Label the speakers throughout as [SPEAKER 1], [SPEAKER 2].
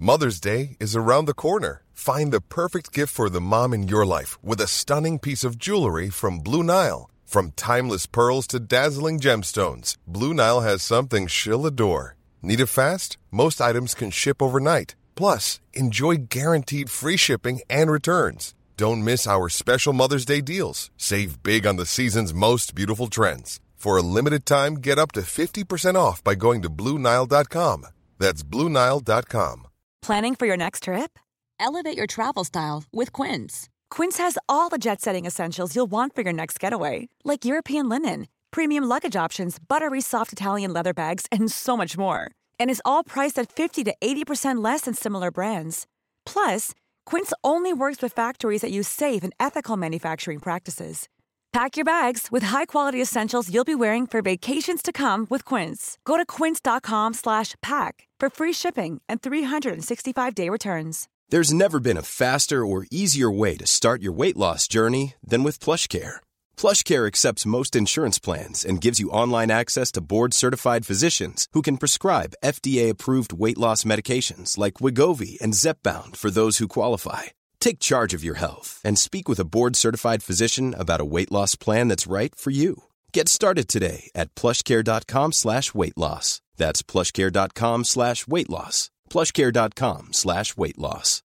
[SPEAKER 1] Mother's Day is around the corner. Find the perfect gift for the mom in your life with a stunning piece of jewelry from Blue Nile. From timeless pearls to dazzling gemstones, Blue Nile has something she'll adore. Need it fast? Most items can ship overnight. Plus, enjoy guaranteed free shipping and returns. Don't miss our special Mother's Day deals. Save big on the season's most beautiful trends. For a limited time, get up to 50% off by going to BlueNile.com. That's BlueNile.com.
[SPEAKER 2] Planning for your next trip?
[SPEAKER 3] Elevate your travel style with Quince.
[SPEAKER 2] Quince has all the jet-setting essentials you'll want for your next getaway, like European linen, premium luggage options, buttery soft Italian leather bags, and so much more. And is all priced at 50 to 80% less than similar brands. Plus, Quince only works with factories that use safe and ethical manufacturing practices. Pack your bags with high-quality essentials you'll be wearing for vacations to come with Quince. Go to quince.com/pack for free shipping and 365-day returns.
[SPEAKER 4] There's never been a faster or easier way to start your weight loss journey than with PlushCare. PlushCare accepts most insurance plans and gives you online access to board-certified physicians who can prescribe FDA-approved weight loss medications like Wegovy and Zepbound for those who qualify. Take charge of your health and speak with a board-certified physician about a weight loss plan that's right for you. Get started today at plushcare.com/weightloss. That's plushcare.com/weightloss. plushcare.com/weightloss.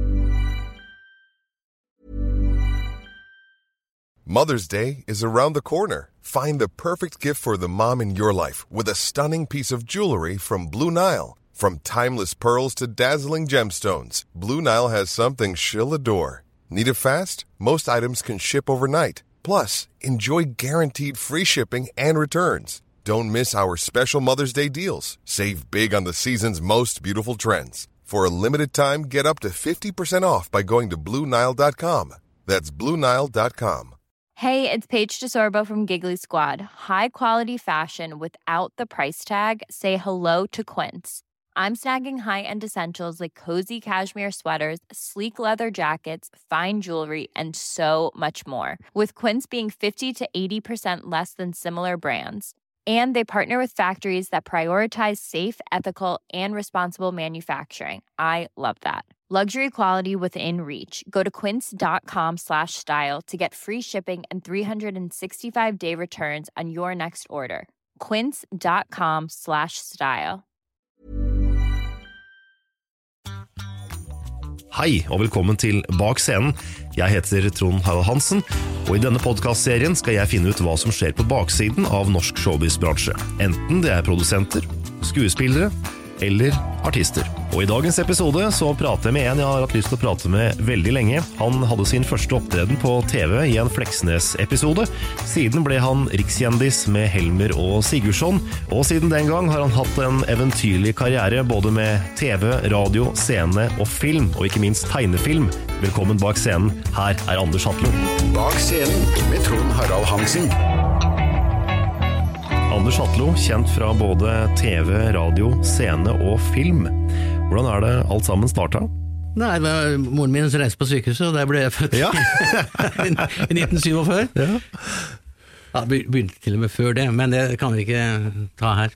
[SPEAKER 1] Mother's Day is around the corner. Find the perfect gift for the mom in your life with a stunning piece of jewelry from Blue Nile. From timeless pearls to dazzling gemstones, Blue Nile has something she'll adore. Need it fast? Most items can ship overnight. Plus, enjoy guaranteed free shipping and returns. Don't miss our special Mother's Day deals. Save big on the season's most beautiful trends. For a limited time, get up to 50% off by going to BlueNile.com. That's BlueNile.com.
[SPEAKER 5] Hey, it's Paige DeSorbo from Giggly Squad. High quality fashion without the price tag. Say hello to Quince. I'm snagging high-end essentials like cozy cashmere sweaters, sleek leather jackets, fine jewelry, and so much more. With Quince being 50 to 80% less than similar brands. And they partner with factories that prioritize safe, ethical, and responsible manufacturing. I love that. Luxury quality within reach. Go to quince.com/style to get free shipping and 365-day returns on your next order. Quince.com/style.
[SPEAKER 6] Hei, og velkommen til Bak scenen. Jeg heter Trond Harald Hansen, og i denne podcastserien skal jeg finne ut hva som skjer på baksiden av norsk showbiz-bransje. Enten det er produsenter, skuespillere eller artister. Og i dagens episode så prater jeg med en jeg har hatt lyst til å prate med veldig lenge. Han hadde sin første opptreden på TV i en Fleksnes-episode. Siden ble han rikskjendis med Helmer og Sigurdsson, og siden den gang har han hatt en eventyrlig karriere både med TV, radio, scene og film, og ikke minst tegnefilm. Velkommen bak scenen. Her er Anders Hatlo.
[SPEAKER 7] Bak scenen med Trond Harald Hansen.
[SPEAKER 6] Anders Hatlo, kjent fra både TV, radio, scene og film. Hvordan er det alt sammen startet?
[SPEAKER 8] Nei, det var moren min som reiste på sykehuset, og der ble jeg født
[SPEAKER 6] ja.
[SPEAKER 8] I 1947. Ja. Ja, det begynte til og med før det, men det kan vi ikke ta her.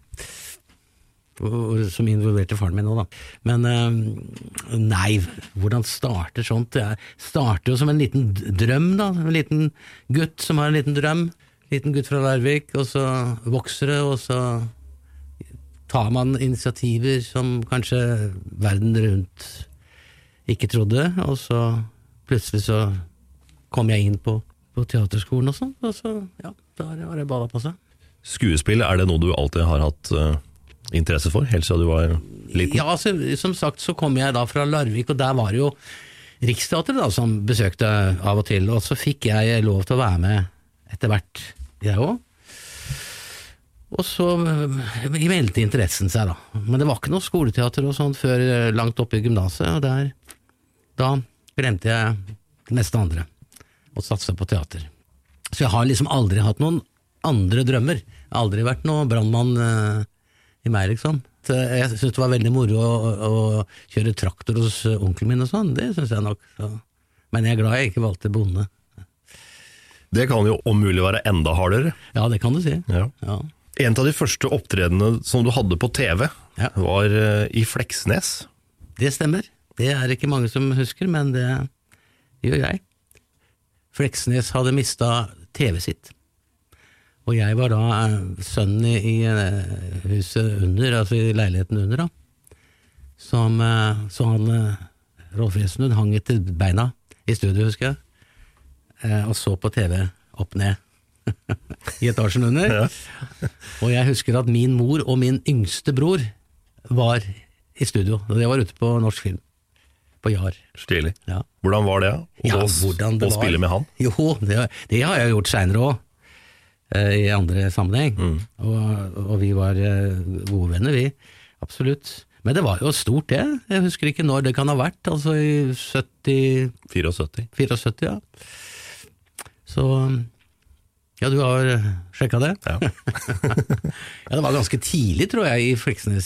[SPEAKER 8] Som involverte faren min nå da. Men nei, hvordan starter sånt? Det starter jo som en liten drøm da, en liten gutt som har en liten drøm. Liten gutt fra Larvik, og så vokser det, og så tar man initiativer som kanskje verden rundt ikke trodde, og så plutselig så kom jeg inn på teaterskolen og sånn, og så, ja, da var det balla på seg.
[SPEAKER 6] Skuespill, er det noe du alltid har hatt interesse for, helt siden du var liten?
[SPEAKER 8] Ja, altså, som sagt så kom jeg da fra Larvik, og der var det jo Riksteatret da, som besøkte av og til, og så fikk jeg lov til å være med etter hvert, jeg også. Og så meldte interessen seg da. Men det var ikke noe skoleteater og sånn før langt oppe i gymnaset, og da glemte jeg det meste andre og satset på teater. Så jeg har liksom aldri hatt noen andre drømmer. Jeg har aldri vært noen brandmann i meg, liksom. Så jeg synes det var veldig moro å kjøre traktor hos onkelen min og sånn, det synes jeg nok. Så. Men jeg er glad jeg ikke valgte bonde.
[SPEAKER 6] Det kan jo om mulig være enda hardere.
[SPEAKER 8] Ja, det kan du si.
[SPEAKER 6] Ja.
[SPEAKER 8] Ja.
[SPEAKER 6] En av de første opptredene som du hadde på TV var i Fleksnes.
[SPEAKER 8] Det stemmer. Det ikke mange som husker, men det gjør jeg. Fleksnes hadde mistet TV sitt. Og jeg var da sønnen i huset under, altså i leiligheten under da. Så han, Rolf Resnud, hang etter beina i studio, husker jeg. Og så på TV opp ned i etasjen under. Ja. Og jeg husker at min mor og min yngste bror var i studio, og det var ute på Norsk Film, på Jar.
[SPEAKER 6] Stilig.
[SPEAKER 8] Ja.
[SPEAKER 6] Hvordan var det? Å spille med han?
[SPEAKER 8] Jo, det har jeg gjort senere også, i andre sammenheng. Og vi var gode venner, vi. Absolutt. Men det var jo stort det. Jeg husker ikke når det kan ha vært, altså i 74, ja. Så, ja, du har sjekket det?
[SPEAKER 6] Ja.
[SPEAKER 8] Ja, det var ganske tidlig, tror jeg, i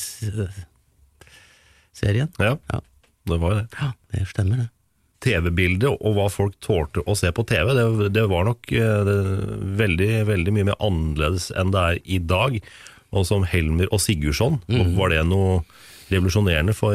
[SPEAKER 8] Fleksnes-serien.
[SPEAKER 6] Ja, det var det.
[SPEAKER 8] Ja, det stemmer det.
[SPEAKER 6] TV-bildet og hva folk tålte å se på TV, det var nok veldig, veldig mye mer annerledes enn det i dag. Og som Helmer og Sigurdsson, var det noe revolusjonerende for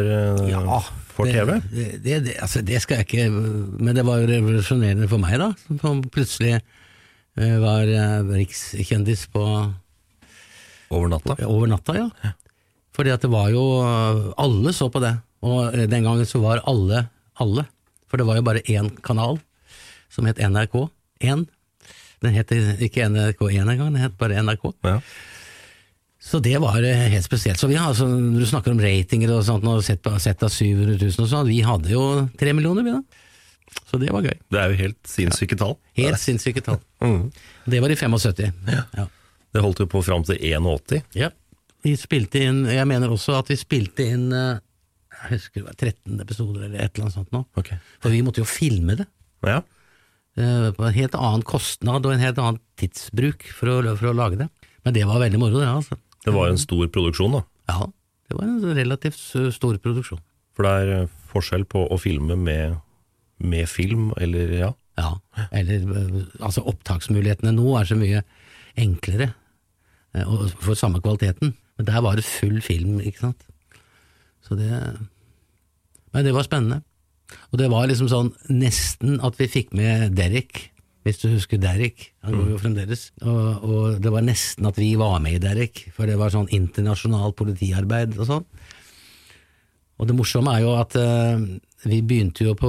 [SPEAKER 6] TV?
[SPEAKER 8] Altså det skal jeg ikke, men det var jo revolusjonerende for meg da, som plutselig var rikskjendis på
[SPEAKER 6] Over natta,
[SPEAKER 8] ja. Fordi at det var jo, alle så på det, og den gangen så var alle, for det var jo bare én kanal som het NRK1. Den het ikke NRK1 engang, den het bare NRK.
[SPEAKER 6] Ja.
[SPEAKER 8] Så det var helt spesielt. Så vi har, altså, når du snakker om ratinger og sånt, og sett av 700 000 og sånt, vi hadde jo 3 millioner vi da. Så det var gøy.
[SPEAKER 6] Det jo helt sinnssyke tall.
[SPEAKER 8] Helt sinnssyke tall. Det var i 75. Ja.
[SPEAKER 6] Det holdt jo på frem til 81.
[SPEAKER 8] Ja, vi spilte inn, jeg mener også at vi spilte inn, jeg husker det var 13 episoder eller et eller annet sånt nå.
[SPEAKER 6] Okay.
[SPEAKER 8] For vi måtte jo filme det.
[SPEAKER 6] Ja.
[SPEAKER 8] På en helt annen kostnad og en helt annen tidsbruk for å lage det. Men det var veldig moro det, altså.
[SPEAKER 6] Det var en stor produksjon da?
[SPEAKER 8] Ja, det var en relativt stor produksjon.
[SPEAKER 6] For det forskjell på å filme med film, eller ja?
[SPEAKER 8] Ja, eller altså opptaksmulighetene nå så mye enklere, og for samme kvaliteten. Men der var det full film, ikke sant? Så men det var spennende. Og det var liksom sånn nesten at vi fikk med Derek, hvis du husker Derek, han går jo fremdeles, og det var nesten at vi var med i Derek, for det var sånn internasjonalt politiarbeid og sånn. Og det morsomme jo at vi begynte jo på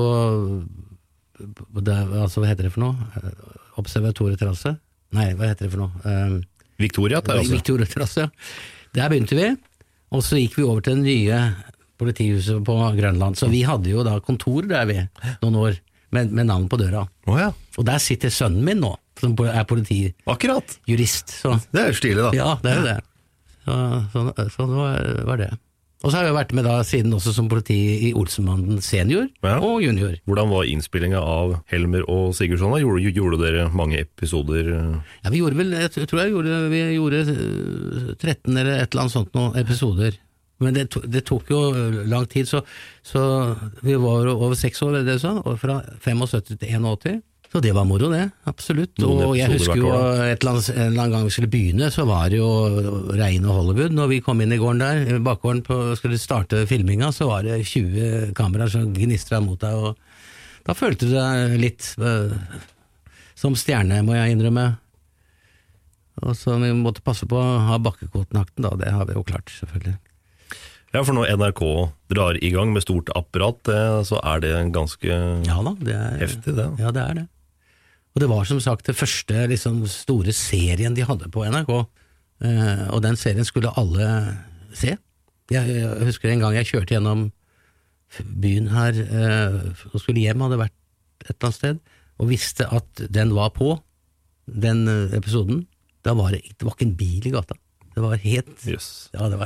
[SPEAKER 8] altså hva heter det for noe? Observatorieterrasse? Nei, hva heter det for noe? Victoria-terrasse. Der begynte vi, og så gikk vi over til det nye politihuset på Grønland, så vi hadde jo da kontor der vi, noen år, med navn på døra.
[SPEAKER 6] Ja.
[SPEAKER 8] Og der sitter sønnen min nå, som politijurist. Så.
[SPEAKER 6] Det jo stilig da.
[SPEAKER 8] Ja, det jo det. Så var det. Og så har jeg vært med da siden også som politi i Olsenbanden senior og junior. Hvordan
[SPEAKER 6] var innspillingen av Helmer og Sigurdsson? Gjorde dere mange episoder?
[SPEAKER 8] Ja, vi gjorde vel, jeg tror vi gjorde 13 eller et eller annet sånt noen episoder. Men det tok jo lang tid, så vi var over 6 år, det så, og fra 75 til 81. Så det var moro det, absolutt. Og jeg husker jo en eller annen gang vi skulle begynne, så var det jo Reine Hollywood. Når vi kom inn i gården der, i bakgården, skulle starte filminga, så var det 20 kameraer som gnistra mot deg, og da følte du deg litt som stjerne, må jeg innrømme. Og så vi måtte passe på å ha bakkekvotenakten da, det har vi jo klart, selvfølgelig.
[SPEAKER 6] Ja, for når NRK drar i gang med stort apparat, så det ganske heftig det.
[SPEAKER 8] Ja, det det. Og det var som sagt det første liksom, store serien de hadde på NRK, og den serien skulle alle se. Jeg husker en gang jeg kjørte gjennom byen her, og skulle hjem, hadde vært et eller annet sted, og visste at den var på, den episoden. Da var det var ikke en bil i gata. Det var helt ja, det var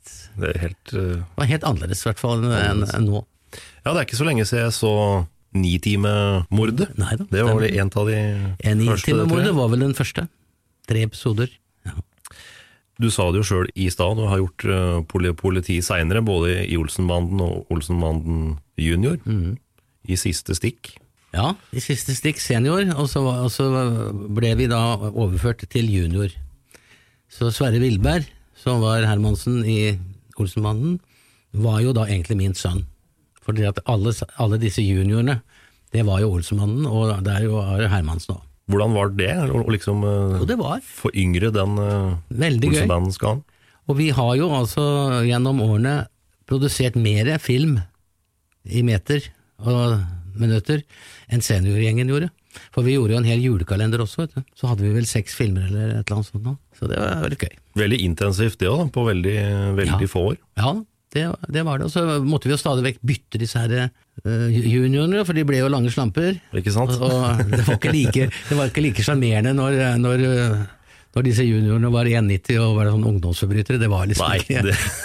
[SPEAKER 8] helt annerledes i hvert fall enn nå.
[SPEAKER 6] Ja, det ikke så lenge siden jeg så 9-time-mordet.
[SPEAKER 8] Neida.
[SPEAKER 6] Det var vel en av de første.
[SPEAKER 8] 9-time-mordet var vel den første. 3 episoder. Ja.
[SPEAKER 6] Du sa det jo selv i stad, du har gjort politi senere, både i Olsenbanden og Olsenbanden junior, i siste stikk.
[SPEAKER 8] Ja, i siste stikk senior, og så ble vi da overført til junior. Så Sverre Wilberg, som var Hermansen i Olsenbanden, var jo da egentlig min sønn. fordi at alle disse juniorene, det var jo Olsenmannen, og det er jo Hermansen også.
[SPEAKER 6] Hvordan var det å liksom
[SPEAKER 8] det var
[SPEAKER 6] foryngre den Olsenmannen-skalaen?
[SPEAKER 8] Og vi har jo altså gjennom årene produsert mer film i meter og minutter enn seniorgjengen gjorde. For vi gjorde jo en hel julekalender også, vet du. Så hadde vi vel 6 filmer eller et eller annet sånt nå. Så det var veldig gøy.
[SPEAKER 6] Veldig intensivt det også, på veldig få år.
[SPEAKER 8] Ja, det var det. Og så måtte vi jo stadig vekk bytte disse her juniorene, for de ble jo lange slamper.
[SPEAKER 6] Ikke sant?
[SPEAKER 8] Og det var ikke like charmerende når disse juniorene var 1,90 og var sånn ungdomsforbrytere. Det var liksom ikke...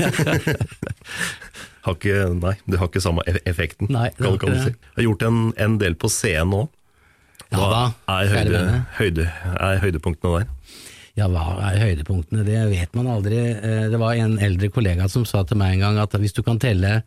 [SPEAKER 6] det har ikke samme effekten.
[SPEAKER 8] Nei,
[SPEAKER 6] kan du si. Jeg har gjort en del på scenen nå. Hva er høydepunktene der?
[SPEAKER 8] Ja, hva er høydepunktene? Det vet man aldri. Det var en eldre kollega som sa til meg en gang at hvis du kan telle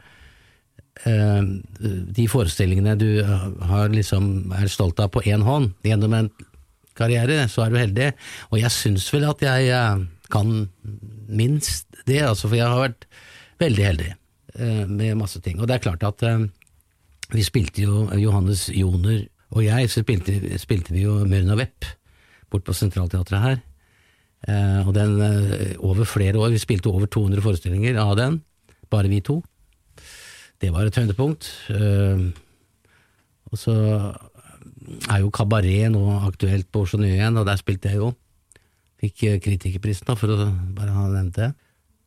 [SPEAKER 8] de forestillingene du er stolt av på en hånd gjennom en karriere, så er du heldig. Og jeg synes vel at jeg kan minst det, altså, for jeg har vært veldig heldig med masse ting. Og det er klart at vi spilte jo Johannes Joner og jeg, så spilte vi jo Myrna Vepp bort på Sentralteatret her. Og den over flere år, vi spilte over 200 forestillinger av den, bare vi 2. Det var et høydepunkt. Og så er jo Kabaret nå aktuelt på Oslo Nye igjen, og der spilte jeg jo. Fikk kritikerprisen da, for å bare ha nevnt det.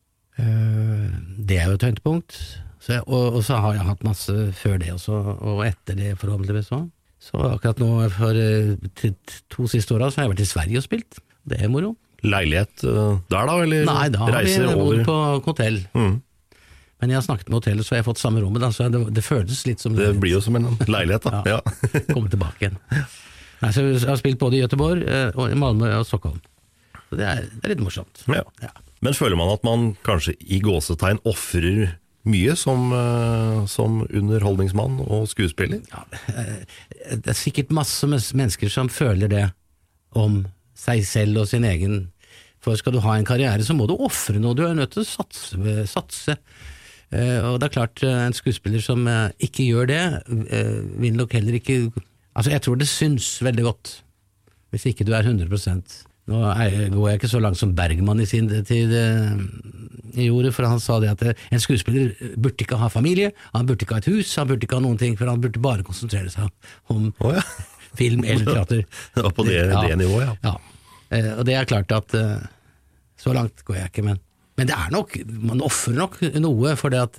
[SPEAKER 8] Det er jo et høydepunkt. Og så har jeg hatt masse før det også, og etter det forhåpentligvis også. Så akkurat nå for 2 siste årene så har jeg vært i Sverige og spilt. Det er moro.
[SPEAKER 6] Leilighet der da, eller?
[SPEAKER 8] Nei, da har vi bodd på hotell. Men jeg har snakket med hotellet, så jeg har fått samme rommet da, så det føles litt som...
[SPEAKER 6] Det blir jo som en leilighet da.
[SPEAKER 8] Ja. Komme tilbake igjen. Nei, så jeg har spilt både i Göteborg, og i Malmö og Stockholm. Så det er litt morsomt.
[SPEAKER 6] Ja. Men føler man at man kanskje i gåsetegn offrer mye som underholdningsmann og skuespiller?
[SPEAKER 8] Ja, det er sikkert masse mennesker som føler det om seg selv og sin egen. For skal du ha en karriere, så må du offre noe. Du er nødt til å satse. Og det er klart, en skuespiller som ikke gjør det, vil nok heller ikke... Altså, jeg tror det syns veldig godt, hvis ikke du er 100%. Nå går jeg ikke så langt som Bergman i sin tid i jordet, for han sa det at en skuespiller burde ikke ha familie, han burde ikke ha et hus, han burde ikke ha noen ting, for han burde bare konsentrere seg om film eller teater.
[SPEAKER 6] Det var på det nivået, ja.
[SPEAKER 8] Og det er klart at så langt går jeg ikke, men det er nok, man offrer nok noe, for det at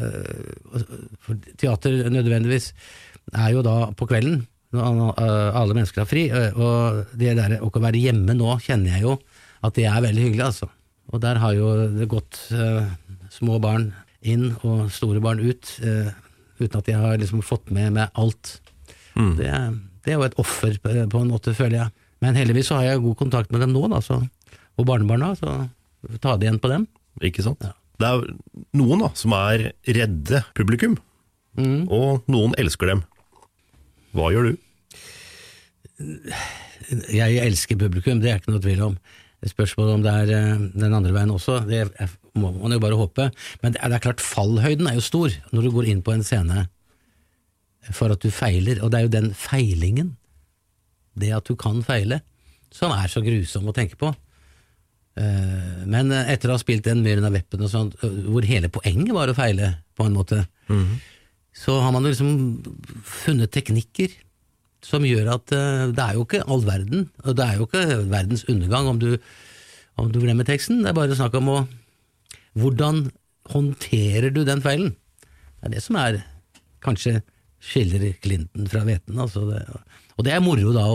[SPEAKER 8] for teater nødvendigvis er jo da på kvelden, når alle mennesker er fri, og det der å være hjemme nå kjenner jeg jo at det er veldig hyggelig, altså. Og der har jo det gått små barn inn og store barn ut, uten at jeg har liksom fått med alt. Det er jo et offer på en måte, føler jeg. Men heldigvis så har jeg god kontakt med dem nå, da, og barnebarna, så ta det igjen på dem.
[SPEAKER 6] Ikke sant? Ja. Det er noen da, som er redde publikum, og noen elsker dem. Hva gjør du?
[SPEAKER 8] Jeg elsker publikum, det er ikke noe tvil om. Spørsmålet om det er den andre veien også, det må man jo bare håpe. Men det er klart, fallhøyden er jo stor når du går inn på en scene for at du feiler, og det er jo den feilingen, det at du kan feile, som er så grusom å tenke på. Men etter å ha spilt den Myrna Veppen og sånt, hvor hele poenget var å feile på en måte, så har man jo liksom funnet teknikker som gjør at det er jo ikke all verden, og det er jo ikke verdens undergang om du glemmer teksten. Det er bare snakk om hvordan håndterer du den feilen? Det er det som er kanskje skiller Clinton fra Veten, altså og det er moro da,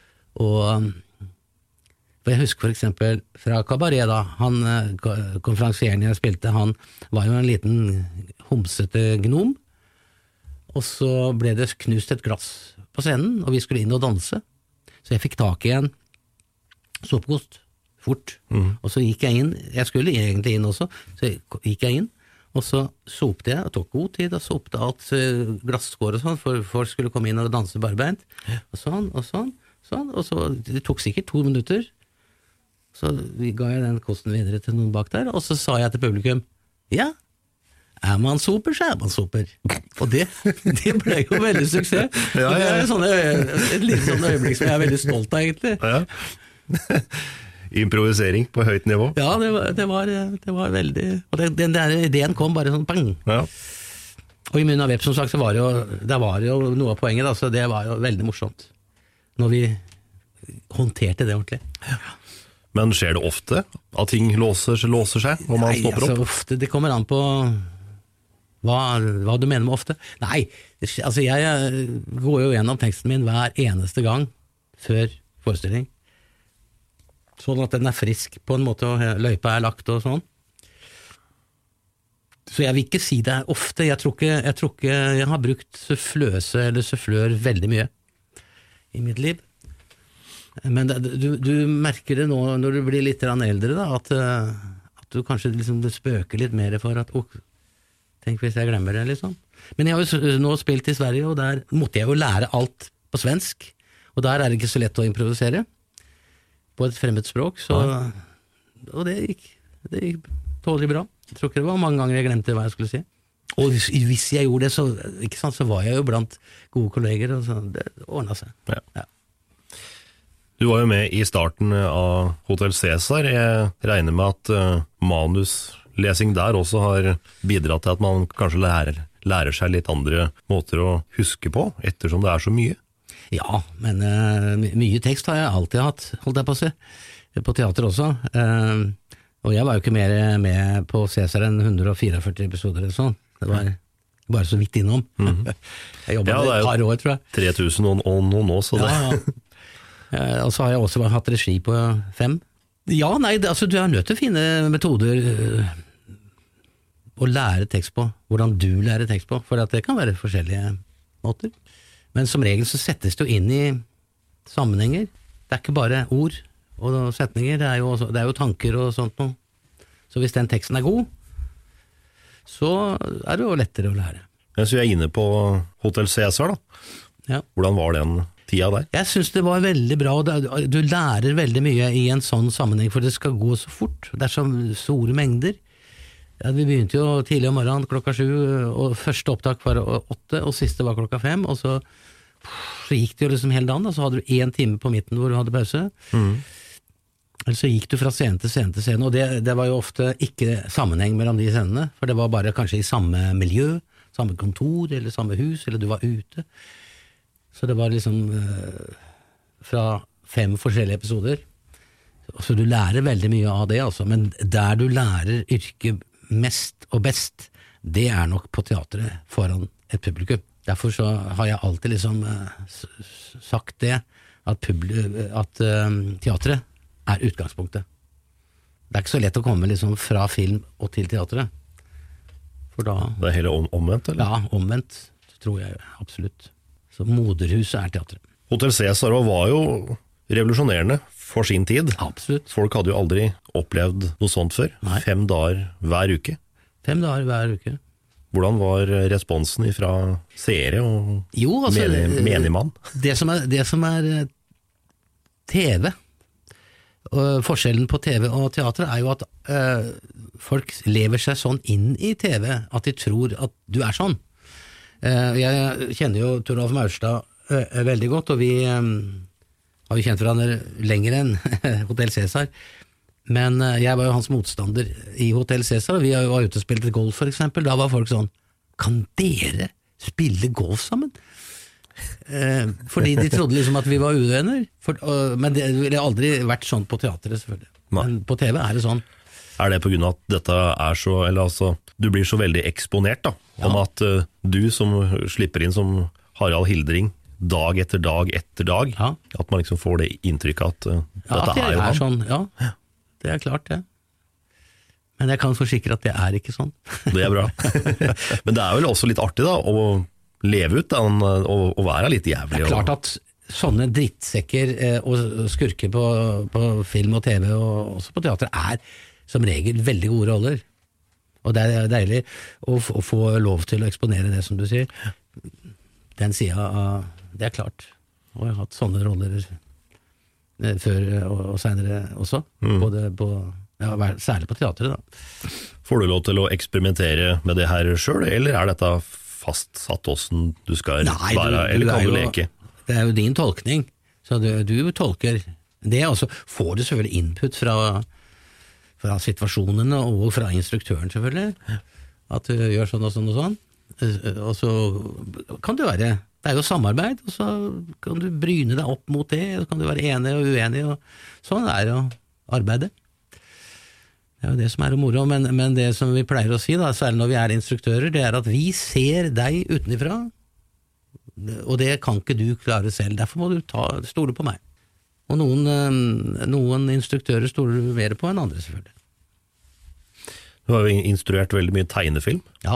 [SPEAKER 8] for jeg husker for eksempel fra Kabaret da, han konferansieren jeg spilte, han var jo en liten homsete gnom, og så ble det knust et glass på scenen, og vi skulle inn og danse. Så jeg fikk tak i en såpekost, fort, og så gikk jeg inn, jeg skulle egentlig inn også, så gikk jeg inn, og så sopte jeg, og tok god tid, og sopte alt glasskår og sånn, for folk skulle komme inn og danse barbeint, og sånn, og så det tok sikkert 2 minutter, så ga jeg den kosten videre til noen bak der, og så sa jeg til publikum, ja, man soper, så man soper. Og det ble jo veldig suksess.
[SPEAKER 6] Ja.
[SPEAKER 8] Og det et lite sånn øyeblikk som jeg veldig stolt av, egentlig.
[SPEAKER 6] Ja. Improvisering på høyt nivå.
[SPEAKER 8] Ja, det var veldig... Og den der ideen kom bare sånn bang.
[SPEAKER 6] Ja.
[SPEAKER 8] Og i munnen av Vepp, som sagt, så var det jo noe av poenget, da, så det var jo veldig morsomt. Når vi håndterte det ordentlig. Ja.
[SPEAKER 6] Men skjer det ofte at ting låser seg når man stopper opp?
[SPEAKER 8] Altså, ofte, det kommer an på hva du mener med ofte. Nei, altså jeg går jo gjennom teksten min hver eneste gang før forestilling. Sånn at den frisk på en måte, og løypa lagt og sånn. Så jeg vil ikke si det ofte. Jeg tror ikke jeg har brukt suffløse eller sufflør veldig mye i mitt liv. Men du merker det nå når du blir litt eldre, da, at du kanskje liksom spøker litt mer for at tenk hvis jeg glemmer det, liksom. Men jeg har jo nå spilt i Sverige, og der måtte jeg jo lære alt på svensk, og der er det ikke så lett å improvisere på et fremmed språk, og det gikk tålelig bra. Jeg tror ikke det var mange ganger jeg glemte hva jeg skulle si. Og hvis jeg gjorde det, så var jeg jo blant gode kolleger, og så det ordnet seg. Ja.
[SPEAKER 6] Du var jo med i starten av Hotel Cæsar. Jeg regner med at manuslesing der også har bidratt til at man kanskje lærer seg litt andre måter å huske på, ettersom det er så mye. Ja, men mye tekst har jeg alltid hatt, holdt jeg på å si. På teater også. Og jeg var jo ikke mer med på Cæsar enn 144 episoder eller sånn. Det var bare så vidt innom. Jeg jobbet et par år, tror jeg. 3000 og noen år, så det... Ja. Og så har jeg også hatt regi på 5. Ja, nei, altså du er nødt til å finne metoder å lære tekst på, hvordan du lærer tekst på, for at det kan være forskjellige måter. Men som regel så settes det jo inn i sammenhenger. Det er ikke bare ord og setninger, det er jo tanker og sånt noe. Så hvis den teksten er god, så er det jo lettere å lære. Så jeg er inne på Hotel Cæsar da. Ja. Hvordan var den tida der? Jeg synes det var veldig bra, og du lærer veldig mye i en sånn sammenheng, for det skal gå så fort. Det er så store mengder. Ja, vi begynte jo tidlig om morgenen, 7:00, og første opptak var 8, og siste var 5:00, og så gikk det jo liksom hele dagen, og så hadde du 1 time på midten hvor du hadde pause. Eller så gikk du fra scene til scene til scene, og det var jo ofte ikke sammenheng mellom de scenene, for det var bare kanskje i samme miljø, samme kontor, eller samme hus, eller du var ute. Så det var liksom fra 5 forskjellige episoder. Så du lærer veldig mye av det, altså. Men der du lærer yrket mest og best, det er nok på teatret foran et publikum. Derfor så har jeg alltid liksom sagt det, at teatret er utgangspunktet. Det er ikke så lett å komme liksom fra film og til teatret. For da... Det er hele omvendt, eller? Ja, omvendt, tror jeg absolutt. Så moderhuset er teatret. Hotel Cæsar var jo revolusjonerende for sin tid. Absolutt. Folk hadde jo aldri opplevd noe sånt før. Nei. 5 dager hver uke. 5 dager hver uke. Hvordan var responsen fra seere og menigmann? Det som er TV, og forskjellen på TV og teater er jo at folk lever seg sånn inn i TV at de tror at du er sånn. Jeg kjenner jo Toralf Maurstad veldig godt, og vi har jo kjent hverandre lenger enn Hotel Cæsar, men jeg var jo hans motstander i Hotel Cæsar, og vi var ute og spilte golf for eksempel. Da var folk sånn, kan dere spille golf sammen? Fordi de trodde liksom at vi var uvenner, men det ville aldri vært sånn på teateret selvfølgelig. Men på TV er det sånn. Er det på grunn av at dette er så, eller altså, du blir så veldig eksponert da, om at du som slipper inn som Harald Hildring dag etter dag etter dag, at man liksom får det inntrykket at dette er jo han. Sånn, ja, det er klart det. Men jeg kan forsikre at det er ikke sånn. Det er bra. Men det er vel også litt artig da, å leve ut da, og være litt jævlig. Det er klart at sånne drittsekker og skurker på film og TV og også på teater er som regel veldig gode roller. Og det er deilig å få lov til å eksponere det som du sier. Den siden av, det er klart. Og jeg har hatt sånne roller før og senere også. Både på
[SPEAKER 8] særlig på teatret da.
[SPEAKER 6] Får du lov til å eksperimentere med det her selv, eller dette fastsatt hvordan du skal være, eller kan du leke?
[SPEAKER 8] Det jo din tolkning, så du tolker det, og så får du selvfølgelig input fra situasjonene og fra instruktøren selvfølgelig, at du gjør sånn og sånn og sånn, og så kan det jo samarbeid, og så kan du bryne deg opp mot det, og så kan du være enig og uenig, og sånn jo arbeidet. Det jo det som det moro, men det som vi pleier å si da, særlig når vi instruktører, det at vi ser deg utenifra, og det kan ikke du klare selv, derfor må du stole på meg. Og noen instruktører stoler du mer på enn andre selvfølgelig.
[SPEAKER 6] Du har jo instruert veldig mye tegnefilm.
[SPEAKER 8] Ja.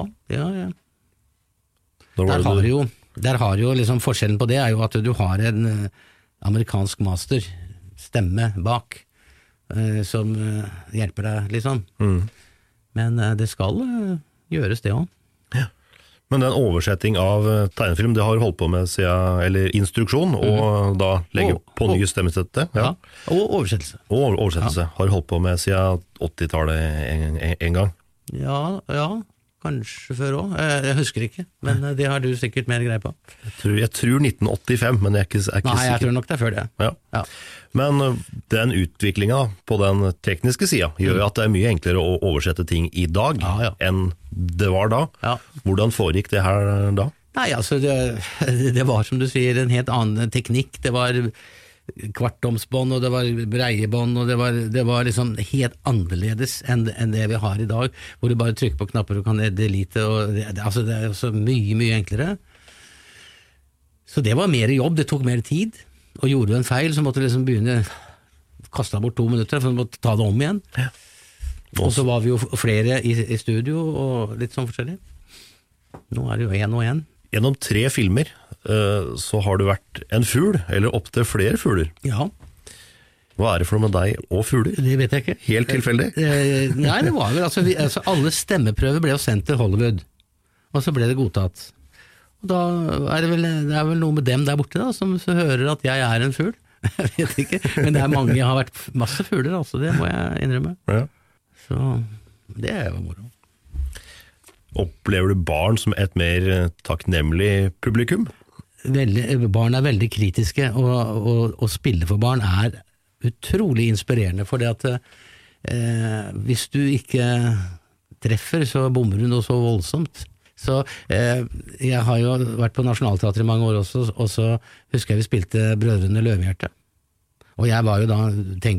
[SPEAKER 8] Der har jo liksom forskjellen på det jo at du har en amerikansk master stemme bak, som hjelper deg liksom. Men det skal gjøres det også. Ja.
[SPEAKER 6] Men den oversetting av tegnefilm, det har du holdt på med siden, eller instruksjon, og da legge på nye stemmesette. Ja.
[SPEAKER 8] Og oversettelse.
[SPEAKER 6] Har du holdt på med siden 80-tallet en gang?
[SPEAKER 8] Ja, kanskje før også. Jeg husker ikke, men det har du sikkert mer greie på.
[SPEAKER 6] Jeg tror 1985, men jeg er ikke sikker.
[SPEAKER 8] Nei, jeg tror nok det før det.
[SPEAKER 6] Ja. Men den utviklingen på den tekniske siden gjør at det mye enklere å oversette ting i dag enn det var da. Ja. Hvordan foregikk det her da?
[SPEAKER 8] Nei, altså det var som du sier en helt annen teknikk. Det var kvartomsbånd, og det var breiebånd, og det var liksom helt annerledes enn det vi har i dag, hvor du bare trykker på knapper og kan delete, og det jo så mye enklere. Så det var mer jobb, det tok mer tid, og gjorde du en feil, så måtte du liksom begynne kaste bort 2 minutter, for du måtte ta det om igjen. Ja. Og så var vi jo flere i studio, og litt sånn forskjellig. Nå det jo 1 og 1.
[SPEAKER 6] Gjennom 3 filmer så har du vært en fugl, eller opp til flere fugler.
[SPEAKER 8] Ja.
[SPEAKER 6] Hva det for noe med deg og fugler?
[SPEAKER 8] Det vet jeg ikke.
[SPEAKER 6] Helt tilfeldig?
[SPEAKER 8] Nei, det var vel, alle stemmeprøver ble jo sendt til Hollywood, og så ble det godtatt. Og da det vel noe med dem der borte da, som hører at jeg en fugl. Jeg vet ikke, men det mange, jeg har vært masse fugler, altså, det må jeg innrømme. Ja. Så det jo moro.
[SPEAKER 6] Opplever du barn som et mer takknemlig publikum?
[SPEAKER 8] Barn veldig kritiske, og å spille for barn utrolig inspirerende, for det at hvis du ikke treffer, så bommer du noe så voldsomt. Så jeg har jo vært på Nationalteatret i mange år også, og så husker jeg vi spilte Brødrene Løvehjerte. Og jeg var jo da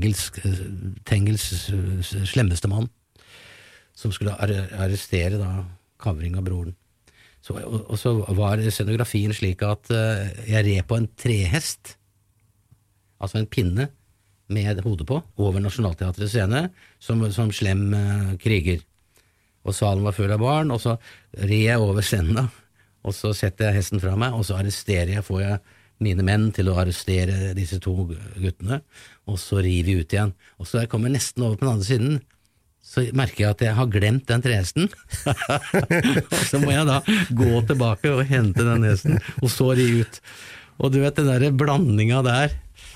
[SPEAKER 8] Tengels slemmeste mann, som skulle arrestere da kavring av broren. Og så var scenografien slik at jeg red på en trehest, altså en pinne med hodet på, over Nationalteatrets scene, som slem kriger. Og salen var full av barn, og så red jeg over scenen da, og så setter jeg hesten fra meg, og så får jeg mine menn til å arrestere disse 2 guttene, og så river vi ut igjen. Og så jeg kommer nesten over på den andre siden, så merker jeg at jeg har glemt den trehesten. Så må jeg da gå tilbake og hente den hesten, og så ri ut. Og du vet, den der blandingen der,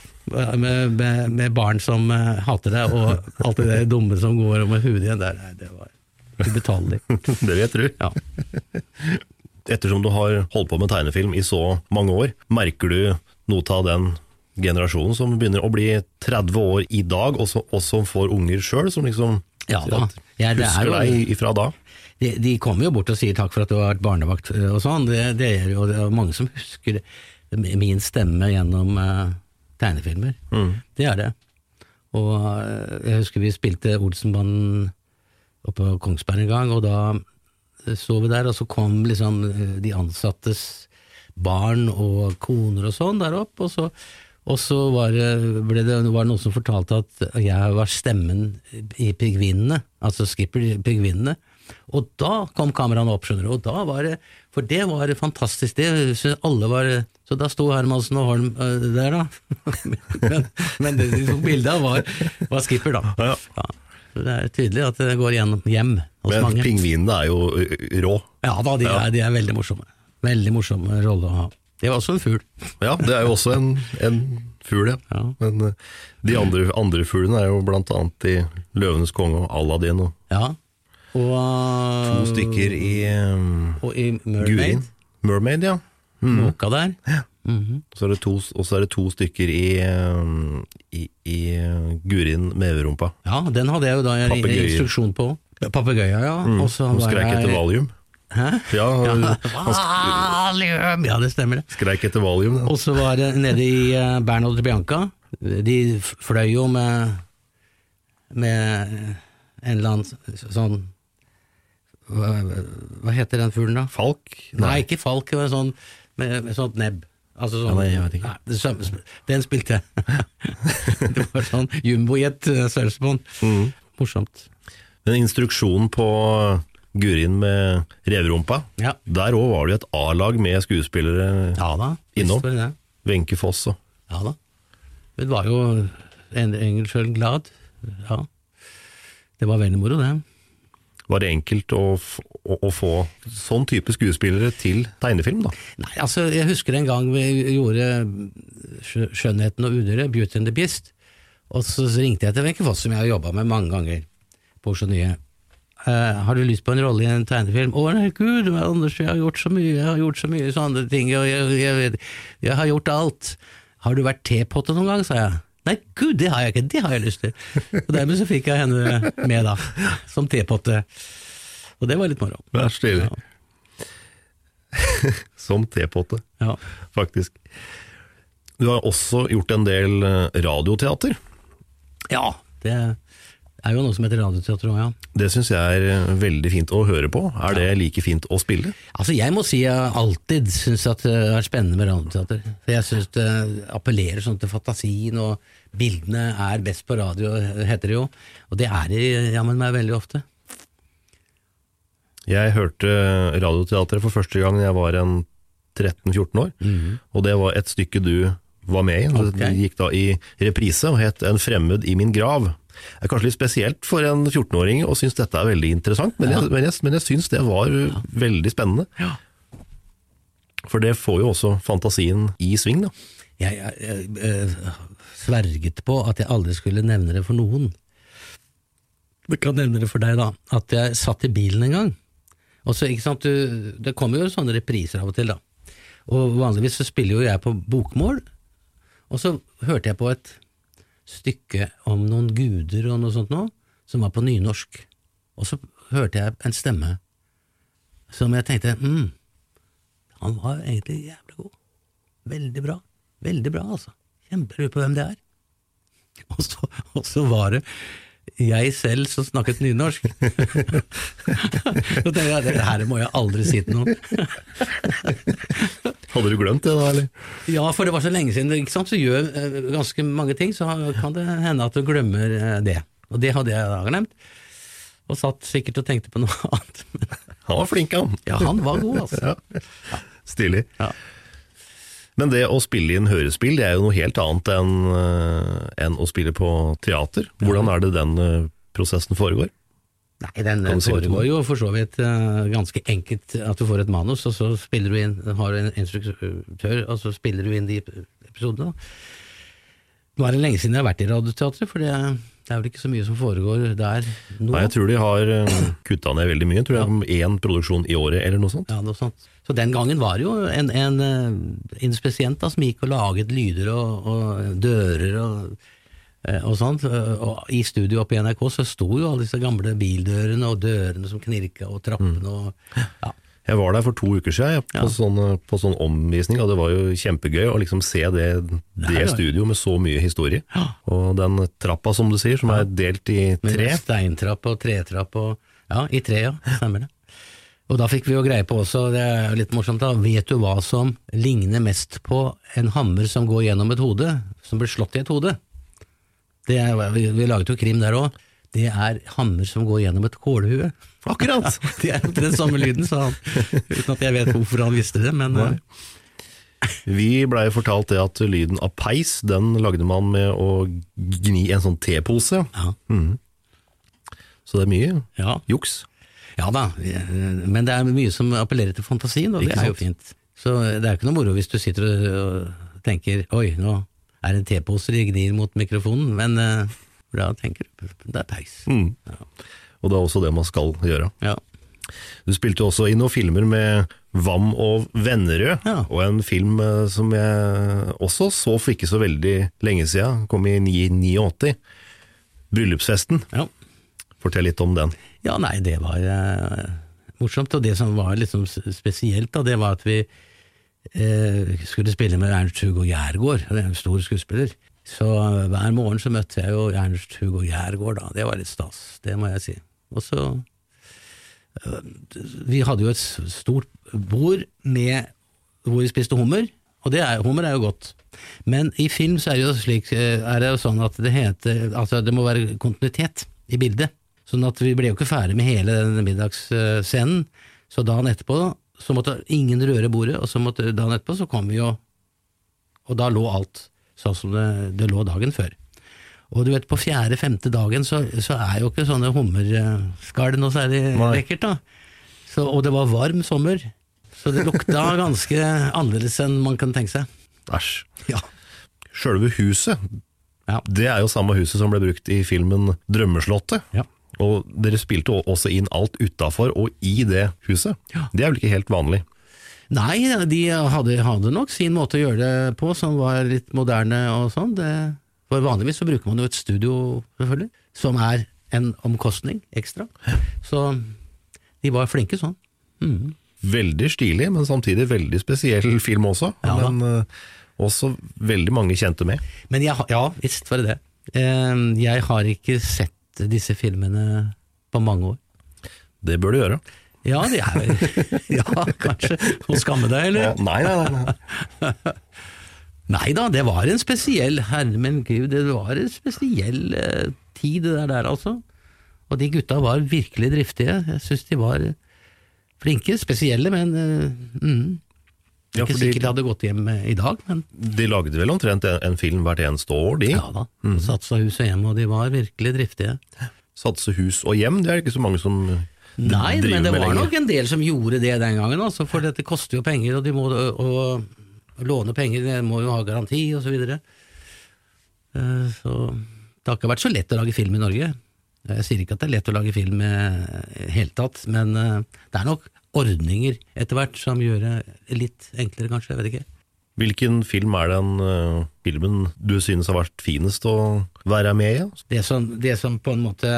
[SPEAKER 8] med barn som hater deg, og alt det der dumme som går med hudet igjen der, det var ubetalelig.
[SPEAKER 6] Det vet du.
[SPEAKER 8] Ja.
[SPEAKER 6] Ettersom du har holdt på med tegnefilm i så mange år, merker du noe av den generasjonen som begynner å bli 30 år i dag, og som får unger selv, som liksom husker deg ifra da?
[SPEAKER 8] De kommer jo bort og sier takk for at du har vært barnevakt og sånn, det jo mange som husker min stemme gjennom tegnefilmer. Det det. Og jeg husker vi spilte Olsenbanden oppe på Kongsberg en gang, og da så vi der, og så kom liksom de ansattes barn og koner og sånn der opp, og så var det noen som fortalte at jeg var stemmen i Pingvinene, altså Skipper i Pingvinene, og da kom kameraene opp, skjønner du, og da var det, for det var fantastisk, det synes alle var, så da stod Hermansen og Holm der da, men det bildet var Skipper da. Ja. Det tydelig at det går hjem hos mange.
[SPEAKER 6] Men pingvinene jo rå.
[SPEAKER 8] Ja da, de veldig morsomme. Veldig morsomme rolle å ha. Det var også en fugl.
[SPEAKER 6] Ja, det jo også en fugl, ja. Men de andre fuglene jo blant annet i Løvenes konge og Aladdin og
[SPEAKER 8] Ja. Og
[SPEAKER 6] 2 stykker i
[SPEAKER 8] og i Mermaid.
[SPEAKER 6] Gurin. Mermaid, ja.
[SPEAKER 8] Måka der.
[SPEAKER 6] Ja. Så er det 2 stykker i Gurin Meverumpa.
[SPEAKER 8] Ja, den hadde jeg jo da en instruksjon på. Papegøyer, ja. Og så
[SPEAKER 6] han skreik etter valium.
[SPEAKER 8] Hæ?
[SPEAKER 6] Ja,
[SPEAKER 8] valium! Ja, det stemmer det.
[SPEAKER 6] Skreik etter valium.
[SPEAKER 8] Og så var det nede i Bernhard og Bianca. De fløy jo med en eller annen sånn hva heter den fuglen da?
[SPEAKER 6] Falk?
[SPEAKER 8] Nei, ikke falk, det var sånn med sånt nebb. Altså sånn,
[SPEAKER 6] nei, jeg vet ikke.
[SPEAKER 8] Den spilte det var sånn jumbo-jet sølvspånd. Morsomt.
[SPEAKER 6] Men instruksjonen på Gurin med Reverumpa, der også var det et A-lag med skuespillere innom. Wenche Foss og
[SPEAKER 8] ja da. Det var jo Engelsjøl glad. Ja. Det var veldig moro det.
[SPEAKER 6] Var det enkelt å få sånn type skuespillere til tegnefilm da?
[SPEAKER 8] Nei, altså jeg husker en gang vi gjorde Skjønnheten og udyret, Beauty and the Beast, og så ringte jeg til Wenche Foss, som jeg har jobbet med mange ganger på Oslo Nye. Har du lyst på en rolle i en tegnefilm? Å nei, gud, Anders, jeg har gjort så mye sånne ting, og jeg har gjort alt. Har du vært tepotte noen gang, sa jeg. Nei, gud, det har jeg ikke, det har jeg lyst til. Og dermed så fikk jeg henne med da, som tepotte. Og det var litt moro.
[SPEAKER 6] Det er stilig. Ja. Som tepotte, faktisk. Du har også gjort en del radioteater.
[SPEAKER 8] Ja, det er jo noe som heter radioteater også, ja.
[SPEAKER 6] Det synes jeg er veldig fint å høre på. Er det like fint å spille?
[SPEAKER 8] Altså jeg må si jeg alltid synes at det er spennende med radioteater. For jeg synes det appellerer sånn til fantasien, og bildene er best på radio, heter det jo. Og det er det jammen meg veldig ofte.
[SPEAKER 6] Jeg hørte radioteateret for første gang jeg var en 13-14 år, og det var et stykke du var med i. Det gikk da i reprise og het En fremmed i min grav. Det er kanskje litt spesielt for en 14-åring og synes dette er veldig interessant, men jeg synes det var veldig spennende. Ja. For det får jo også fantasien i sving da.
[SPEAKER 8] Jeg sverget på at jeg aldri skulle nevne det for noen. Jeg kan nevne det for deg da, at jeg satt i bilen en gang, og så, ikke sant, det kommer jo sånne repriser av og til da, og vanligvis så spiller jo jeg på bokmål, og så hørte jeg på et stykke om noen guder og noe sånt nå, som var på nynorsk, og så hørte jeg en stemme som jeg tenkte, han var egentlig jævlig god, veldig bra altså, kjempelurer på hvem det er, og så var det jeg selv som snakket nynorsk. Så tenkte jeg, det her må jeg aldri si til noen.
[SPEAKER 6] Hadde du glemt det da, eller?
[SPEAKER 8] Ja, for det var så lenge siden, ikke sant? Så gjør ganske mange ting, så kan det hende at du glemmer det. Og det hadde jeg da glemt. Og satt sikkert og tenkte på noe annet.
[SPEAKER 6] Han var flink, han.
[SPEAKER 8] Ja, han var god, altså.
[SPEAKER 6] Ja. Stilig.
[SPEAKER 8] Ja.
[SPEAKER 6] Men det å spille inn hørespill, det er jo noe helt annet enn å spille på teater. Hvordan er det den prosessen foregår?
[SPEAKER 8] Nei, den foregår jo for så vidt ganske enkelt at du får et manus, og så spiller du inn, har du en instruktør, og så spiller du inn de episodene. Nå er det lenge siden jeg har vært i radioteatret, for det er vel ikke så mye som foregår der nå.
[SPEAKER 6] Nei, jeg tror de har kuttet ned veldig mye. Jeg tror det er 1 produksjon i året, eller noe sånt.
[SPEAKER 8] Ja, noe sånt. Så den gangen var det jo en inspisient som gikk og laget lyder og dører og sånt, og i studio oppe i NRK så sto jo alle disse gamle bildørene og dørene som knirket og trappene og ja.
[SPEAKER 6] Jeg var der for 2 uker siden på sånn omvisning, og det var jo kjempegøy å liksom se det studio med så mye historie. Ja. Og den trappa, som du sier, som er delt i 3.
[SPEAKER 8] Med steintrapp og tretrapp og ja, i 3, ja, stemmer det. Og da fikk vi jo greie på også, det er litt morsomt da, vet du hva som ligner mest på en hammer som går gjennom et hode, som blir slått i et hode? Vi laget jo krim der også. Det er hammer som går gjennom et kålhue.
[SPEAKER 6] Akkurat!
[SPEAKER 8] Det er den samme lyden, sa han. Uten at jeg vet hvorfor han visste det, men...
[SPEAKER 6] Vi ble fortalt det at lyden av peis, den lagde man med å gni en sånn tepose. Ja. Så det er mye juks.
[SPEAKER 8] Ja da, men det er mye som appellerer til fantasien, og det er jo fint. Så det er ikke noe moro hvis du sitter og tenker, oi, nå en teposer de gnir mot mikrofonen, men da tenker du, det peis.
[SPEAKER 6] Ja. Og det også det man skal gjøre.
[SPEAKER 8] Ja.
[SPEAKER 6] Du spilte også inn noen filmer med Vam og Vennerød, og en film som jeg også så for ikke så veldig lenge siden, kom i 89, Bryllupsfesten. Ja. Fortell litt om den.
[SPEAKER 8] Ja, nei, det var morsomt, og det som var liksom spesielt da, det var at vi skulle spille med Ernst-Hugo Järegård, det en stor skuespiller. Så hver morgen så møtte jeg jo Ernst-Hugo Järegård da, det var litt stas, det må jeg si. Og så vi hadde jo et stort bord hvor vi spiste hummer, og hummer jo godt. Men i film så det jo slik, det jo sånn at det heter, altså det må være kontinuitet i bildet. Sånn at vi ble jo ikke ferdig med hele denne middagsscenen, så dagen etterpå så måtte ingen røre bordet, og så måtte dagen etterpå så kom vi jo, og da lå alt sånn som det lå dagen før. Og du vet, på 4.-5. dagen så jo ikke sånne hummerskall noe særlig lekkert da. Så, og det var varm sommer, så det lukta ganske annerledes enn man kan tenke seg.
[SPEAKER 6] Æsj.
[SPEAKER 8] Ja.
[SPEAKER 6] Selve huset, det jo samme huset som ble brukt i filmen Drømmeslottet. Ja. Og dere spilte også inn alt utenfor og i det huset. Ja. Det vel ikke helt vanlig?
[SPEAKER 8] Nei, de hadde nok sin måte å gjøre det på, som var litt moderne og sånn. For vanligvis så bruker man jo et studio, selvfølgelig, som en omkostning ekstra. Så de var flinke sånn.
[SPEAKER 6] Veldig stilig, men samtidig veldig spesiell film også. Ja, men også veldig mange kjente med.
[SPEAKER 8] Men visst var det. Jeg har ikke sett disse filmene på mange år.
[SPEAKER 6] Det bør du gjøre.
[SPEAKER 8] Ja, det ja, kanskje. Må skamme deg, eller?
[SPEAKER 6] Ja, nei.
[SPEAKER 8] Neida, det var en spesiell, men Gud, det var en spesiell tid det der altså. Og de gutta var virkelig driftige. Jeg synes de var flinke, spesielle, men ikke sikkert de hadde gått hjem i dag. Men
[SPEAKER 6] de lagde vel omtrent en film hvert eneste år, de?
[SPEAKER 8] Ja da, Satsa hus og hjem, og de var virkelig driftige.
[SPEAKER 6] Satsa hus og hjem, det ikke så mange som
[SPEAKER 8] Nei, men det var nok en del som gjorde det den gangen, altså, for dette koster jo penger, og de må låne penger, de må jo ha garanti, og så videre. Så det har ikke vært så lett å lage film i Norge. Jeg sier ikke at det lett å lage film helt tatt, men det nok ordninger etter hvert som gjør det litt enklere kanskje, jeg vet ikke.
[SPEAKER 6] Hvilken film den filmen du synes har vært finest å være med i?
[SPEAKER 8] Det som på en måte,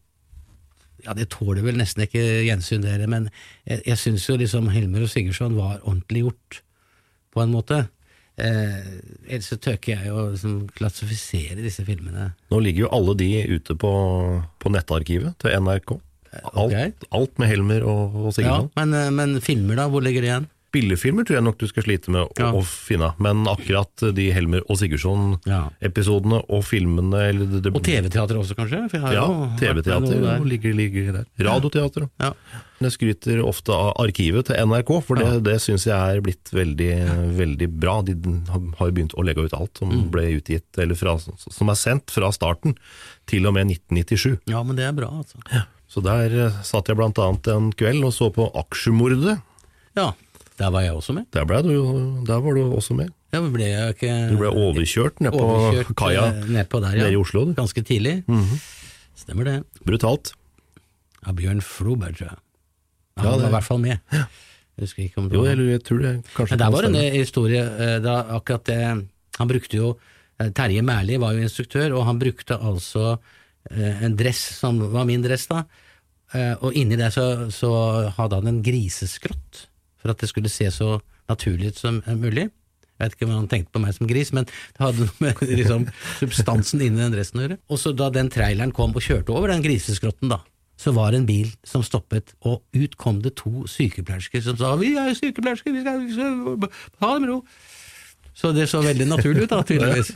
[SPEAKER 8] det tåler vel nesten ikke gjensyn dere, men jeg synes jo liksom Helmer og Sigurdsson var ordentlig gjort på en måte. Ellers så tøker jeg jo liksom klassifisere disse filmene.
[SPEAKER 6] Nå ligger jo alle de ute på nettarkivet til NRK. Alt med Helmer og Sigurdsson.
[SPEAKER 8] Ja, men filmer da, hvor ligger det igjen?
[SPEAKER 6] Spillefilmer tror jeg nok du skal slite med å finne, men akkurat de Helmer og Sigurdsson-episodene og filmene
[SPEAKER 8] og TV-teater også kanskje?
[SPEAKER 6] TV-teater ligger der. Radioteater. Ja. Jeg skryter ofte av arkivet til NRK, for det synes jeg blitt veldig, veldig bra. De har begynt å legge ut alt som ble utgitt, eller som sendt fra starten til og med 1997.
[SPEAKER 8] Ja, men det bra altså.
[SPEAKER 6] Ja. Så der satt jeg blant annet en kveld og så på Aksjemordet.
[SPEAKER 8] Ja, der var jeg også med.
[SPEAKER 6] Der var du også med.
[SPEAKER 8] Ja, men ble jeg ikke...
[SPEAKER 6] Du ble overkjørt ned på kaia nede i Oslo.
[SPEAKER 8] Ganske tidlig. Stemmer det.
[SPEAKER 6] Brutalt.
[SPEAKER 8] Ja, Bjørn Floberg, tror jeg. Han var i hvert fall med.
[SPEAKER 6] Ja.
[SPEAKER 8] Jeg husker ikke om det var.
[SPEAKER 6] Jo, jeg tror det kanskje.
[SPEAKER 8] Men der var en historie, da akkurat det, han brukte jo, Terje Mærli var jo instruktør, og han brukte altså en dress som var min dress da, og inni det så hadde han en griseskrott, for at det skulle se så naturlig ut som mulig. Jeg vet ikke om han tenkte på meg som gris, men det hadde noe med liksom, substansen inni den dressen å gjøre. Og så da den traileren kom og kjørte over den griseskrotten da, så var det en bil som stoppet, og ut kom det 2 sykepleiersker som sa, vi sykepleiersker, vi skal ha det med ro. Så det så veldig naturlig ut da, tydeligvis.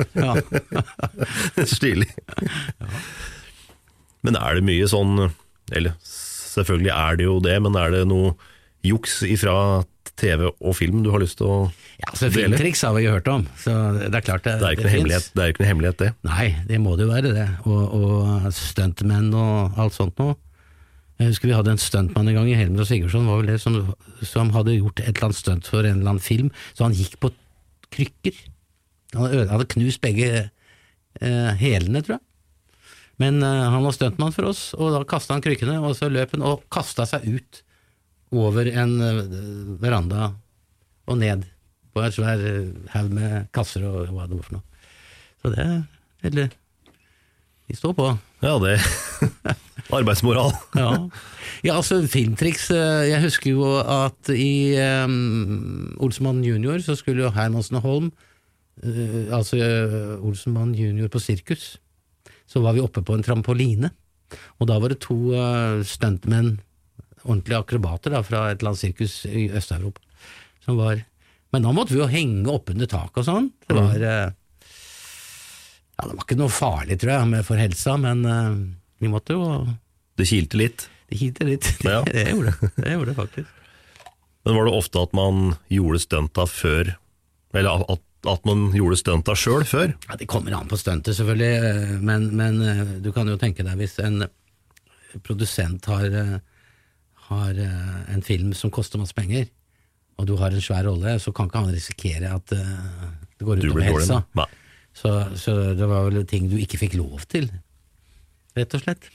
[SPEAKER 8] Ja.
[SPEAKER 6] Stilig. Ja. Men det mye sånn, eller selvfølgelig det jo det, men det noe juks ifra TV og film du har lyst til å
[SPEAKER 8] ja, så filmtriks har vi jo hørt om, så det klart det
[SPEAKER 6] ikke noe hemmelighet, det ikke noe hemmelighet det.
[SPEAKER 8] Nei, det må det jo være det, og stuntmenn og alt sånt nå. Jeg husker vi hadde en stuntmann en gang i Helmer og Sigurdsson, var vel det som hadde gjort et eller annet stunt for en eller annen film, så han gikk på krykker Han hadde knust begge hælene, tror jeg. Men han var stuntmann for oss, og da kastet han krykkene, og så løp han og kastet seg ut over en veranda og ned på en svær haug med kasser og hva det var for noe. Så det veldig... De står på.
[SPEAKER 6] Ja, det arbeidsmoral.
[SPEAKER 8] Ja, altså filmtriks, jeg husker jo at i Olsenmann junior så skulle jo Hermansen og Holm, altså Olsenmann junior på sirkus, så var vi oppe på en trampoline, og da var det 2 stuntmenn, ordentlige akrobater da, fra et eller annet sirkus i Øst-Europa, som var, men da måtte vi jo henge opp under tak og sånn, det var, ja, det var ikke noe farlig, tror jeg, for helsa, men vi måtte jo...
[SPEAKER 6] Det kilte litt?
[SPEAKER 8] Det kilte litt,
[SPEAKER 6] ja.
[SPEAKER 8] det gjorde det faktisk.
[SPEAKER 6] Men var det ofte at man gjorde stunta før, eller at man gjorde stunta selv før?
[SPEAKER 8] Ja, det kommer an på stuntet selvfølgelig, men du kan jo tenke deg hvis en produsent har en film som koster masse penger, og du har en svær rolle, så kan ikke han risikere at det går ut over helsa. Så det var vel ting du ikke fikk lov til, rett og slett.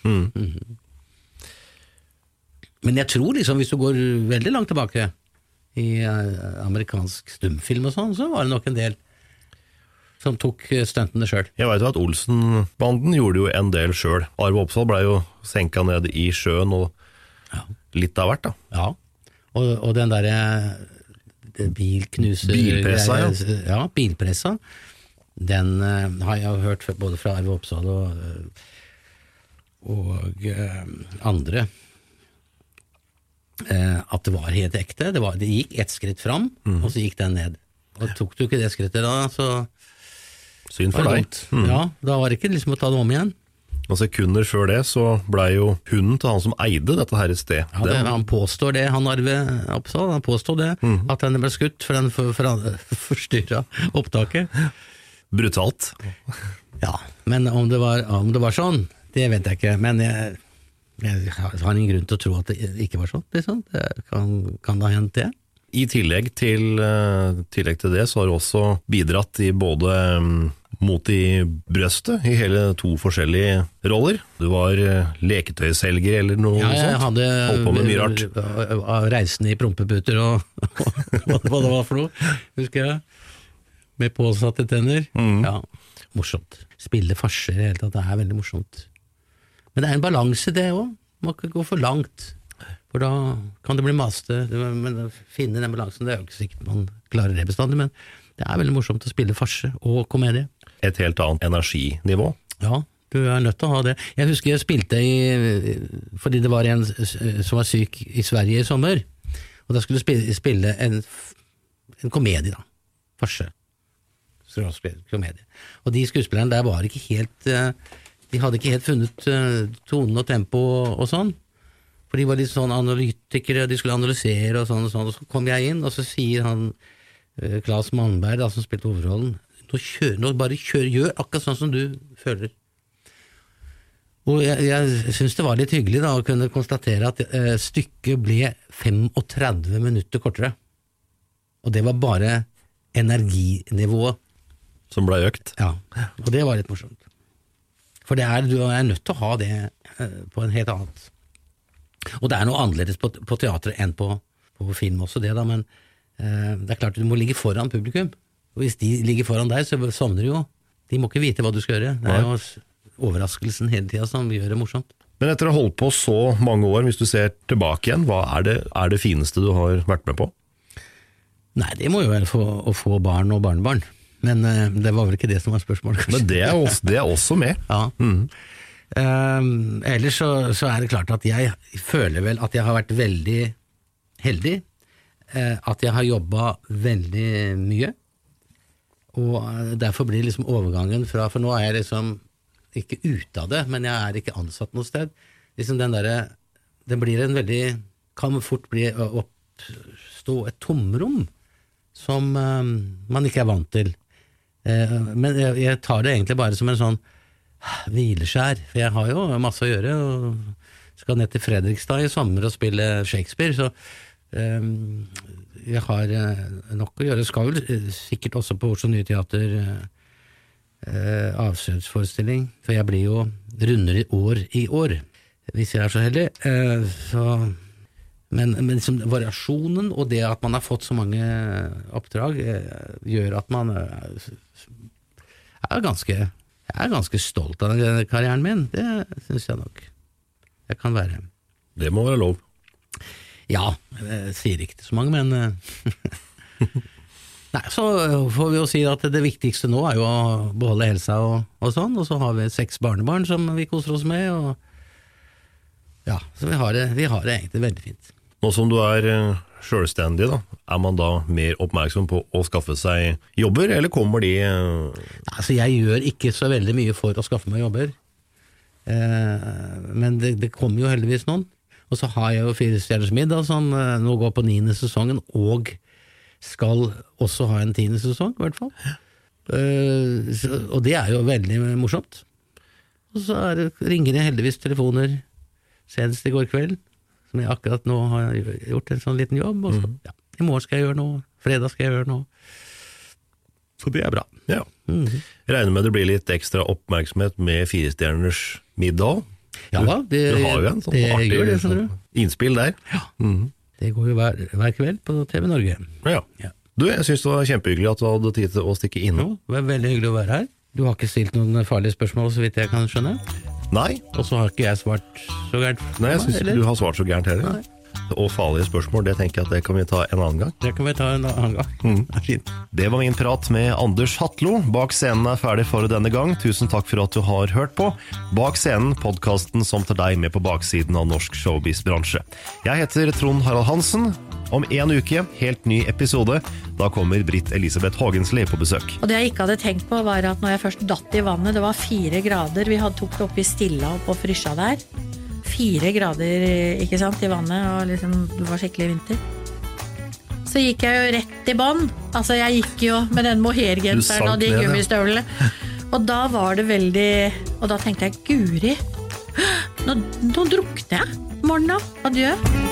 [SPEAKER 8] Men jeg tror liksom, hvis du går veldig langt tilbake i amerikansk stumfilm og sånn, så var det nok en del som tok stuntene selv.
[SPEAKER 6] Jeg vet jo at Olsen-banden gjorde jo en del selv. Arve Oppsal ble jo senket ned i sjøen og litt av hvert da.
[SPEAKER 8] Ja, og den der
[SPEAKER 6] bilpressa,
[SPEAKER 8] ja, bilpressa, den har jeg hørt både fra Arve Oppsal og andre, at det var helt ekte. Det gikk ett skritt fram, og så gikk den ned. Og tok du ikke det skrittet da, så
[SPEAKER 6] synd for deg.
[SPEAKER 8] Ja, da var det ikke liksom å ta det om igjen.
[SPEAKER 6] Og sekunder før det så ble jo hunden til han som eide dette her sted.
[SPEAKER 8] Ja, han påstår det, han Arve Oppsal, han påstår det, at den ble skutt for den forstyrret opptaket.
[SPEAKER 6] Brutalt.
[SPEAKER 8] Ja, men om det var sånn, det vet jeg ikke, men jeg har ingen grunn til å tro at det ikke var sånn, liksom. Det kan da hende det.
[SPEAKER 6] I tillegg til det så har du også bidratt i både Mot i brøstet i hele 2 forskjellige roller. Du var leketøyselger eller noe sånt.
[SPEAKER 8] Ja, jeg hadde
[SPEAKER 6] holdt på med mye rart.
[SPEAKER 8] Reisende i prompeputer og hva det var for noe, husker jeg. Med påsatte tenner. Ja, morsomt. Spille farser i hele tatt, det er veldig morsomt. Men det er en balanse det også, man kan ikke gå for langt, for da kan det bli maste, men å finne den balansen, det er jo ikke sikkert man klarer det bestandig, men det er veldig morsomt å spille farse og komedie.
[SPEAKER 6] Et helt annet energinivå.
[SPEAKER 8] Ja, du er nødt til å ha det. Jeg husker jeg spilte fordi det var en som var syk i Sverige i sommer, og da skulle du spille en komedie da, farse. Komedie. Og de skuespillerne der var ikke helt, de hadde ikke helt funnet tonen og tempo og sånn, for de var litt sånn analytikere, de skulle analysere og sånn, og så kom jeg inn, og så sier han Claes Malmberg da, som spilte hovedrollen, gjør akkurat sånn som du føler. Og jeg synes det var litt hyggelig da, å kunne konstatere at stykket ble 35 minutter kortere, og det var bare energinivået
[SPEAKER 6] som ble økt.
[SPEAKER 8] Ja, og det var litt morsomt. For du er nødt til å ha det på en helt annet. Og det er noe annerledes på teatret enn på film også det da, men det er klart du må ligge foran publikum. Og hvis de ligger foran deg, så sovner du jo. De må ikke vite hva du skal gjøre. Det er jo overraskelsen hele tiden som gjør det morsomt.
[SPEAKER 6] Men etter å ha holdt på så mange år, hvis du ser tilbake igjen, hva er det fineste du har vært med på?
[SPEAKER 8] Nei, det må jo være å få barn og barnebarn. Men det var vel ikke det som var spørsmålet, kanskje.
[SPEAKER 6] Men det er også med.
[SPEAKER 8] Ja. Ellers så er det klart at jeg føler vel at jeg har vært veldig heldig, at jeg har jobbet veldig mye, og derfor blir liksom overgangen fra, for nå er jeg liksom ikke ute av det, men jeg er ikke ansatt noe sted. Liksom det blir kan fort oppstå et tomrom som man ikke er vant til. Men jeg tar det egentlig bare som en sånn hvileskjær, for jeg har jo masse å gjøre, og skal ned til Fredrikstad i sommer og spille Shakespeare, så jeg har nok å gjøre. Jeg skal vel sikkert også på Oslo Nye Teater avskjedsforestilling, for jeg blir jo runder i år, hvis jeg så heldig. Men liksom variasjonen og det at man har fått så mange oppdrag gjør at man er ganske stolt av karrieren min. Det synes jeg nok jeg kan være.
[SPEAKER 6] Det må være lov.
[SPEAKER 8] Ja, jeg sier ikke til så mange, men nei, så får vi jo si at det viktigste nå er jo å beholde helsa og sånn, og så har vi 6 barnebarn som vi koser oss med, og ja, så vi har det egentlig veldig fint.
[SPEAKER 6] Nå som du er selvstendig da, er man da mer oppmerksom på å skaffe seg jobber, eller kommer de...
[SPEAKER 8] Altså, jeg gjør ikke så veldig mye for å skaffe meg jobber, men det kommer jo heldigvis noen. Og så har jeg jo 4 stjerners middag, som nå går på 9. sesongen, og skal også ha en 10. sesong, i hvert fall. Og det er jo veldig morsomt. Og så ringer det heldigvis telefoner, senest i går kveld, som jeg akkurat nå har gjort en sånn liten jobb, og så, ja, i morgen skal jeg gjøre noe, fredag skal jeg gjøre noe. Så det er bra.
[SPEAKER 6] Ja. Jeg regner med det blir litt ekstra oppmerksomhet med 4 stjerners middag.
[SPEAKER 8] Ja da,
[SPEAKER 6] du har jo en sånn artig sånn innspill der.
[SPEAKER 8] Ja, det går jo hver kveld på TV Norge.
[SPEAKER 6] Ja. Du, jeg synes det var kjempehyggelig at du hadde tid til å stikke innom.
[SPEAKER 8] Det var veldig hyggelig å være her. Du har ikke stilt noen farlige spørsmål, så vidt jeg kan skjønne.
[SPEAKER 6] Nei.
[SPEAKER 8] Og så har ikke jeg svart så gærent.
[SPEAKER 6] Nei, jeg synes ikke du har svart så gærent heller. Nei. Og farlige spørsmål, det tenker jeg at det kan vi ta en annen gang.
[SPEAKER 8] Det kan vi ta en annen gang. Det er fint.
[SPEAKER 6] Det var min prat med Anders Hatlo. Bak scenen er ferdig for denne gang. Tusen takk for at du har hørt på. Bak scenen, podcasten som tar deg med på baksiden av norsk showbiz-bransje. Jeg heter Trond Harald Hansen. Om en uke, helt ny episode. Da kommer Britt Elisabeth Hagensli på besøk.
[SPEAKER 9] Og det jeg ikke hadde tenkt på var at når jeg først datt i vannet, det var 4 grader, vi tok det opp i Stilla og på Frysja der. 4 grader, ikke sant, i vannet, og liksom, det var skikkelig vinter. Så gikk jeg jo rett i bånd. Altså, jeg gikk jo med den mohairgenseren og de gummistøvlene. Og da var det veldig... Og da tenkte jeg, Guri, nå drukner jeg. Morgen da, adjø.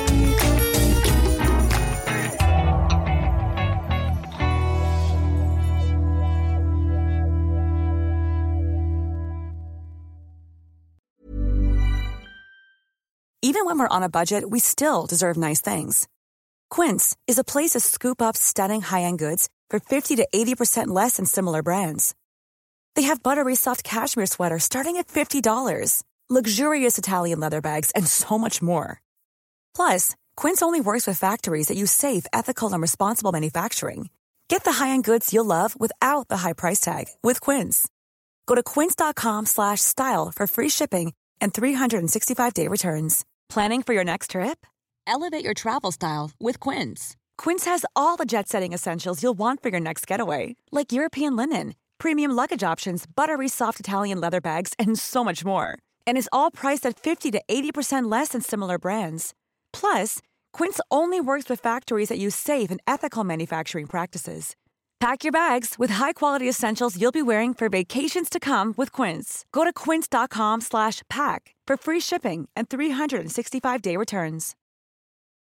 [SPEAKER 2] Even when we're on a budget, we still deserve nice things. Quince is a place to scoop up stunning high-end goods for 50 to 80% less than similar brands. They have buttery soft cashmere sweaters starting at $50, luxurious Italian leather bags, and so much more. Plus, Quince only works with factories that use safe, ethical, and responsible manufacturing. Get the high-end goods you'll love without the high price tag with Quince. Go to quince.com/style for free shipping and 365-day returns. Planning for your next trip?
[SPEAKER 3] Elevate your travel style with Quince.
[SPEAKER 2] Quince has all the jet-setting essentials you'll want for your next getaway, like European linen, premium luggage options, buttery soft Italian leather bags, and so much more. And is all priced at 50 to 80% less than similar brands. Plus, Quince only works with factories that use safe and ethical manufacturing practices. Pack your bags with high-quality essentials you'll be wearing for vacations to come with Quince. Go to quince.com/pack for free shipping and 365-day returns.